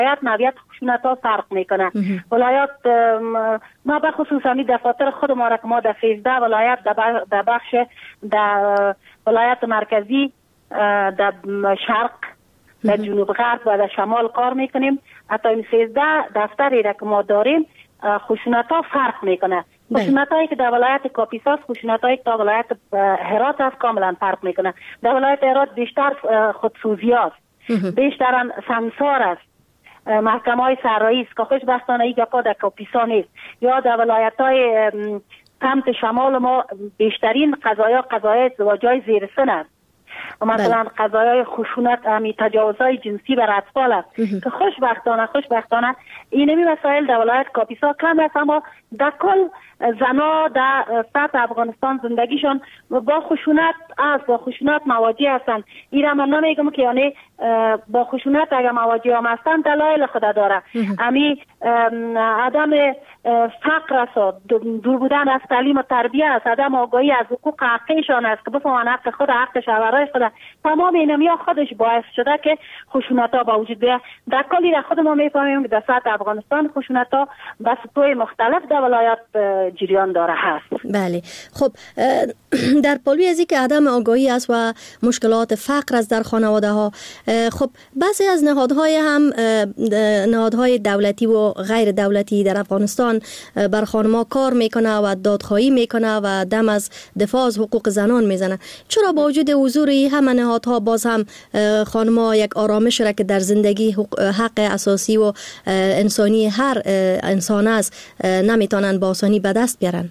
نوعیت خشونت ها فرق میکنه. ولایت ما به خصوص همین دفاتر خود ما را که ما در 13 ولایت در بخش در ولایت مرکزی، در شرق، در جنوب غرب و در شمال کار میکنیم. حتی این 13 دفتری را که ما داریم خشونت ها فرق میکنه. خشونت هایی که در ولایت کاپیسا است، خشونت هایی که در ولایت هرات است کاملا فرق میکنه. در ولایت هرات بیشتر خودسوزی است، بیشتر سمسار است، محکمه های سرایی است که خوشبختانه این در کاپیسا نیست. یا در ولایت های سمت شمال ما بیشترین قضایای ازدواج‌های زیر سن است. مثلا قضایای خشونت، تجاوزهای جنسی بر اطفال است که خوشبختانه اینمی مسائل در ولایت کاپیسا کم است، اما در کل زنا در سطح افغانستان زندگیشان با خشونت است، با خشونت مواجه هستند. این را من نمیگم که یعنی با خشونت اگر مواجه هم هستند دلایل خود داره. امی عدم فقر است، دور بودن از تعلیم و تربیه است، عدم آگاهی از حقوق حقیقیشان است که بفهمن حق خود، حق شوهرای خود. تمام اینمیا خودش باعث شده که خشونت ها با وجود بیاد. در کلی را خود ما میفهمیم که در سطح افغانستان خشونت ها به سطوح مختلف در ولایت جریان داره هست. بله. خب در پلوی از اینکه عدم آگاهی است و مشکلات فقر است در خانواده ها، خب بعضی از نهادهای هم نهادهای دولتی و غیر دولتی در افغانستان بر خانم‌ها کار میکنه و دادخواهی میکنه و دم از دفاع از حقوق زنان میزنه. چرا با وجود حضور همه نهادها باز هم خانم‌ها یک آرامش را که در زندگی حق اساسی و انسانی هر انسان است نمیتونن با آسانی به دست بیارن؟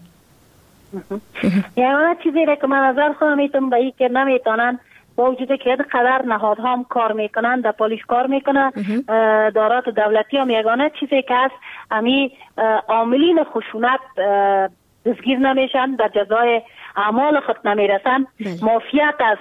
یعنی چیزی را که من نظر خودم میتونم به این که نمیتونن، با وجود که قدر نهادها هم کار میکنن، در پلیس کار میکنن، دارات دولتی هم، یگانه چیزی که هست امی عاملین خشونت دستگیر نمیشن، در جزای اعمال خود نمیرسن، مافیت از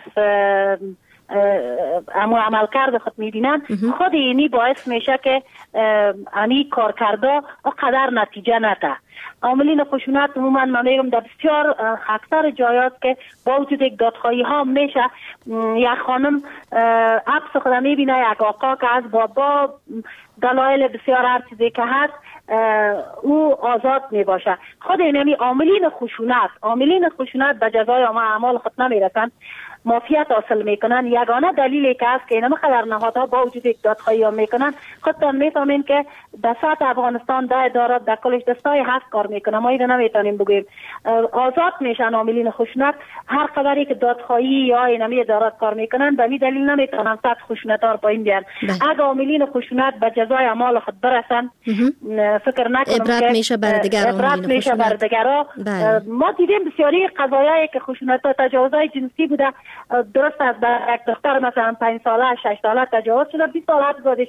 عملکرد خود میبینن. خود اینی باعث میشه که امی کارکردا قدر نتیجه نده. عاملین خشونت عموما من میگم در بسیار اکثر جایات که با وجود یک دادخواهی ها میشه، یک خانم عکس خود میبینه یک آقا که از با دلایل بسیار هر چیزی که هست او آزاد میباشه. خود اینمی عاملین خشونت به جزای اعمال خود نمیرسن، مافیت حاصل میکنن. یگانه دلیلی که هست که اینا خبر نهادها با وجود یک دادخواهی ها میکنن، خودتان میفهمین که در سطح افغانستان در ادارات در کلش دستای هست کار میکنن. ما اینو نمیتونیم بگیم آزاد میشن عاملین خشونت. هر خبری که دادخواهی یا اینمی ادارات کار میکنن به این دلیل نمیتونن سطح خشونت ها رو پایین بیارن. اگه عاملین خشونت به جزای اعمال خود برسن، فکر نکنم عبرت میشه بر دیگران. ما دیدیم بسیاری قضایایی که خشونت ها تجاوزهای جنسی بوده، درست است در یک دختر مثلا 5 ساله 6 ساله تجاوز شده، 20 ساله حبس دادش،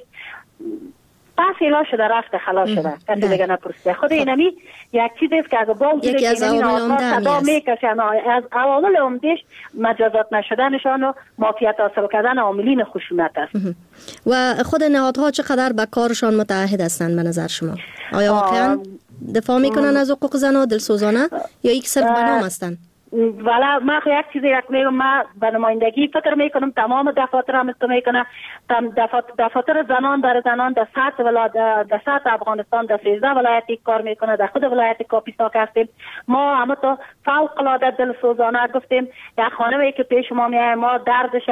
پس ایلا شده رفت خلاص شده، کسی دیگه نپرسیده. خود اینمی یک چیزی است که اگه با وجود که اینمی نهادها صدا میکشن، از عوامل عمده‌اش مجازات نشدنشان و مافیت حاصل کردن عاملین خشونت است. و خود نهادها چقدر به کارشان متعهد هستند به نظر شما؟ آیا واقعا دفاع میکنن از حقوق زنان دلسوزانه یا یک صرف به نام هستند؟ والا ما یک چیزی یک میگم، ما به نمایندگی فکر میکنم تمام دفاتر هم است میکنه، دفاتر زنان برای زنان در سطح افغانستان در 13 ولایتی کار میکنه. در خود ولایت کاپیسا هستیم ما همه تا فوق العاده دلسوزانه گفتیم. یک خانمی که پیش ما میاد ما دردش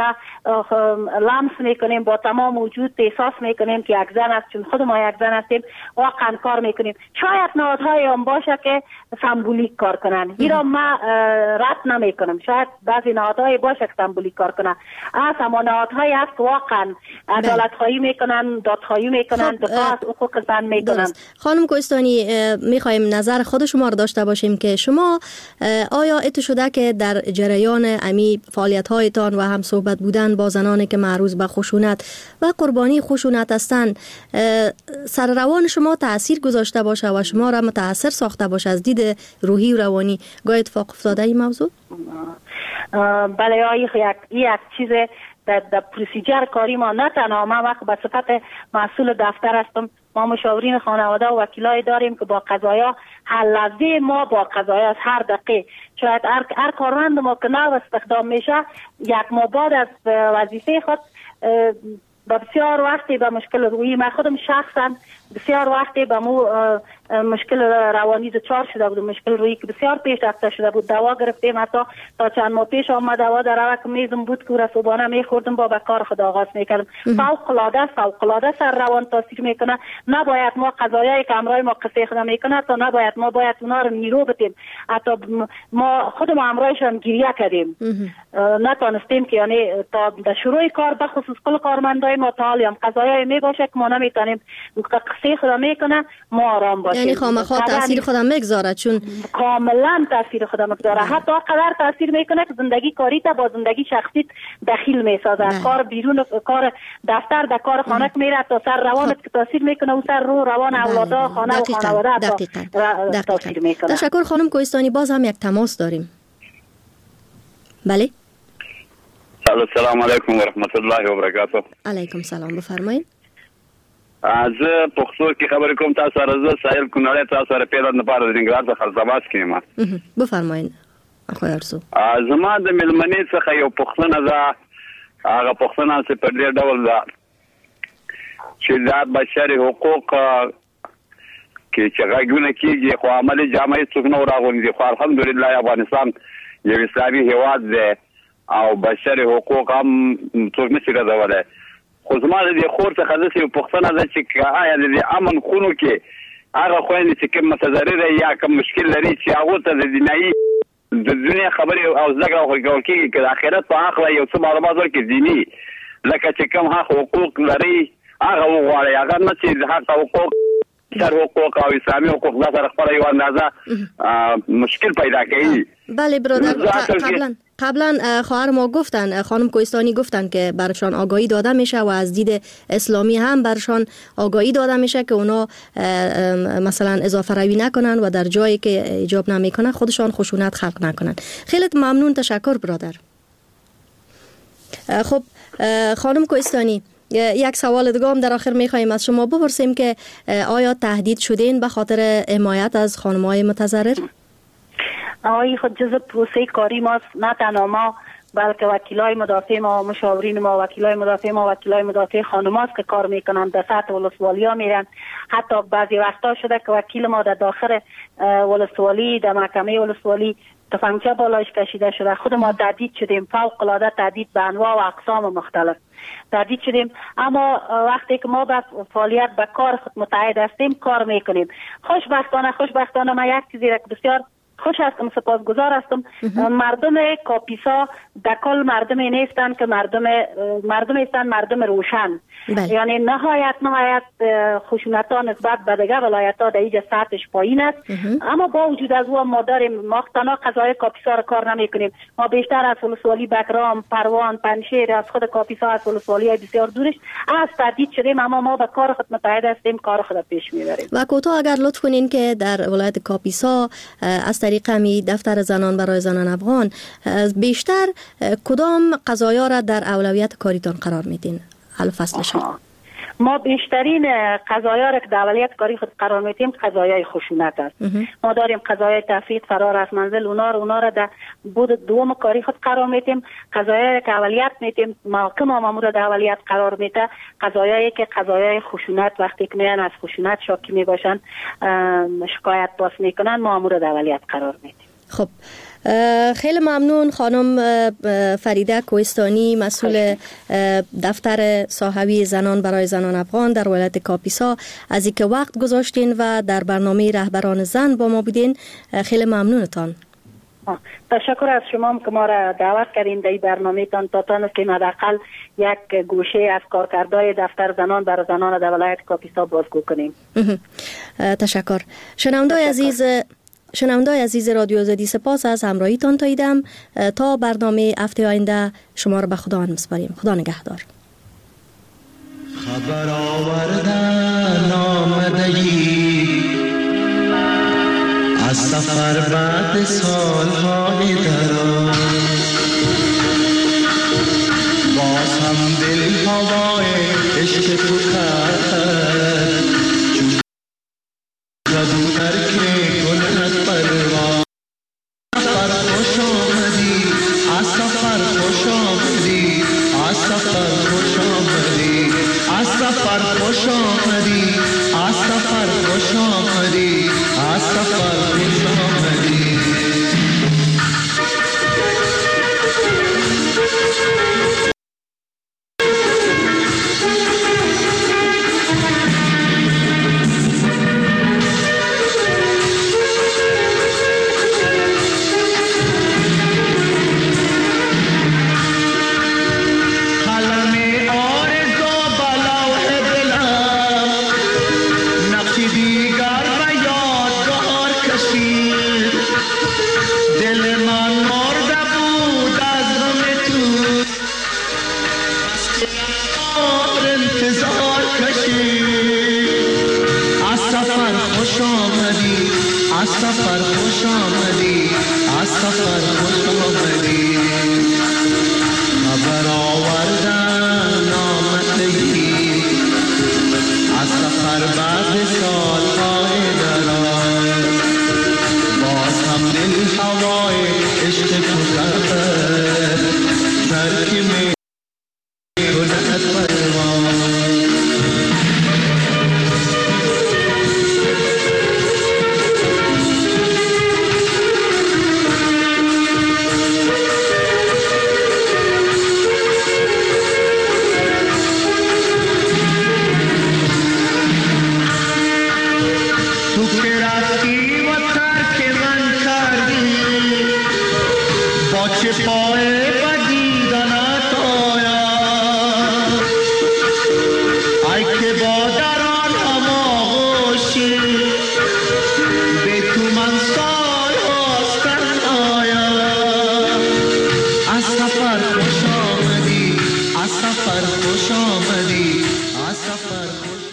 لمس میکنیم، با تمام وجود احساس میکنیم که یک زن است، چون خود ما یک زن هستیم، واقعا کار میکنیم. شاید نهادهای هم باشه که سمبولیک کار کنن، ایرا ما رد نمی کنم. شاید بعضی نهادهای باشه که سمبولیک کار کنن، اما نهادهایی هست که واقعا عدالت خواهی میکنن، دادخواهی میکنن، دفاع از حقوق زن میکنن. خانم کوهستانی، میخوایم نظر خود شما رو داشته باشیم که شما آیا اتو شده که در جریان امی فعالیت هایتان و هم صحبت بودن با زنانی که معروض به خشونت و قربانی خشونت هستند سر روان شما تاثیر گذاشته باشه و شما را متاثر ساخته باشه از دید روحی و روانی؟ گاه اتفاق افتاده این موضوع؟ بله، یک چیز در پروسیجر کاری ما، نه تنها ما وقت به صفت مسئول دفتر هستم، ما مشاورین خانواده و وکیلای داریم که با قضایا هر لحظه ما با قضایا از هر دقیقه، شاید هر کارمند ما که نو استخدام میشه یک ماه بعد از وظیفه خود بسیار وقتی به مشکل روحی، من خودم شخصا بسیار وقتی به مو مشکل روانی دچار شده بود، مشکل روحی که بسیار پیش رفته شده بود. دوا گرفتیم، حتی تا چند ماه پیش آمد دوا در روک میزم بود که صبحانه میخوردم، با به کار خود آغاز میکردم. فوق العاده سر روان تاثیر میکنه. نباید ما قضایایی که امرای ما قصه خود میکنه تا نباید ما باید اونا رو نیرو بدیم. حتی ما خودمون امرایشان گریه کردیم، نتونستیم که یعنی تا در شروع کار به خصوص کل کارمندای ما تعالی هم قضایایی می باشه که ما نمیتونیم قصه خود میکنه ما آرام باشیم. یعنی خامخا تاثیر خودم میگذاره، چون کاملا تاثیر خودم میگذاره. حتی قدر تاثیر میکنه که زندگی کاری تا با زندگی شخصی دخیل میسازه. کار بیرون، کار دفتر، در کار خانه میره تا سر روانت که تاثیر میکنه و سر رو روان اولادا، خانه و خانواده تاثیر میکنه. تشکر خانم کوهستانی. باز هم یک تماس داریم. بله. السلام علیکم و رحمت الله و برکاته. علیکم سلام، بفرمایید. از پښتو کې خبرې کوم. تاسو سره زه سایل کونړی، تاسو سره پیدا نه پاره د ننګرهار څخه خلصباس کېم. بفرمایئ. خو ارزو زما د ملمنې څخه یو پوښتنه ده. هغه پوښتنه چې په دې ډول ده چې د بشري حقوق کې چې غږونه کېږي خو عملي جامعه څوک نه راغونډي. خو الحمدلله افغانستان یو اسلامي هیواد دی او بشري حقوق هم څوک نشي رسولی. خو زما د خور څخه داسې یو پوښتنه ده چې آیا د امن خونو کې هغه خویندې چې کوم متضرره یا کوم مشکل لري چې هغو ته د دینایي د دنیا خبرې او زده کړه ورکول کېږي که د آخرت په هکله یو څه معلومات ورکړي دیني، لکه چې کوم حقوق لري هغه وغواړئ، هغه نه چې د حق حقوق سر حقوق او اسلامي حقوق دا سره خپله یو اندازه مشکل پیدا کوي. بله برادر، قبلا خواهر ما گفتن، خانم کوهستانی گفتن که برشان آگاهی داده میشه و از دید اسلامی هم برشان آگاهی داده میشه که اونا مثلا اضافه روی نکنن و در جایی که ایجاب نمیکنه خودشان خشونت خلق نکنن. خیلی ممنون، تشکر برادر. خب خانم کوهستانی، یک سوال دیگه هم در آخر میخوایم از شما بپرسیم که آیا تهدید شدین به خاطر حمایت از خانم‌های متضرر؟ آقای خود جزء پروسه کاری ماست، نه تنها ما بلکه وکیلای مدافع ما، مشاورین ما، وکیلای مدافع ما، وکیلای مدافع خانماست که کار میکنن، در سطح ولسوالی ها میرن. حتی بعضی وقتا شده که وکیل ما در داخل ولسوالی، در محکمه ولسوالی تفنگچه بالایش کشیده شده. خود ما تهدید شدیم، فوق العاده تهدید به انواع و اقسام مختلف تهدید شدیم. اما وقتی که ما به فعالیت به کار خود متعهد هستیم کار میکنیم. خوشبختانه من یک چیزی را که بسیار خوش هستم، سپاسگزار هستم، مردم کاپیسا دکل مردمی نیستن که مردم هستن، مردم روشن. یعنی نهایت خشونت ها نسبت به دیگه ولایت ها در اینجا سطحش پایین است. اما با وجود از او ما داریم، ما تنها قضای کاپیسا را کار نمی کنیم. ما بیشتر از ولسوالی بگرام، پروان، پنشیر، از خود کاپیسا، از ولسوالی های بسیار دورش از تهدید شدیم. اما ما به کار خود متعهد هستیم، کار خود پیش میبریم. و کوتاه اگر لطف کنین که در ولایت کاپیسا از طریق همی دفتر زنان برای زنان افغان بیشتر کدام قضایا را در اولویت کاریتان قرار میدین؟ حل فصلش ما بیشترین قضایا را که در اولویت کاری خود قرار میدیم قضایای خشونت است. ما داریم قضایای تفریط، فرار از منزل، اونا را در بود دوم کاری خود قرار میدیم. قضایایی که اولویت میدیم محاکم مامور در اولویت قرار میده. قضایایی که قضایای خشونت وقتی که میان از خشونت شاکی میباشن شکایت باز میکنن مامور در اولویت قرار میدیم. خب خیلی ممنون خانم فریده کوهستانی، مسئول دفتر ساحوی زنان برای زنان افغان در ولایت کاپیسا، از اینکه وقت گذاشتین و در برنامه رهبران زن با ما بودین. خیلی ممنونتان. تشکر از شما که ما را دعوت کردین در این برنامه تان تا تانستیم حداقل یک گوشه از کارکردهای دفتر زنان برای زنان در ولایت کاپیسا بازگو کنیم. تشکر. شنوندای عزیز رادیو آزادی، سپاس از همراهیتان تاییدم. تا برنامه هفته آینده شما را به خدا میسپاریم. خدا نگهدار. خبر آوردن آمدگی از سفر بعد سالهای دراز، باز هم دل هوای عشق تو کرد چون ترک گلت پرواز. سفر خوش آمدی، از سفر خوش آمدی، از سفر خوش آمدی. خوش آمدی از سفر خوش آمدی از سفر خوش آمدی از سفر خوش آمدی خبر آوردن آمدگی از سفر بعد سالهای دراز باز هم دل هوای عشق تو کرد ترک می کند پرواز پا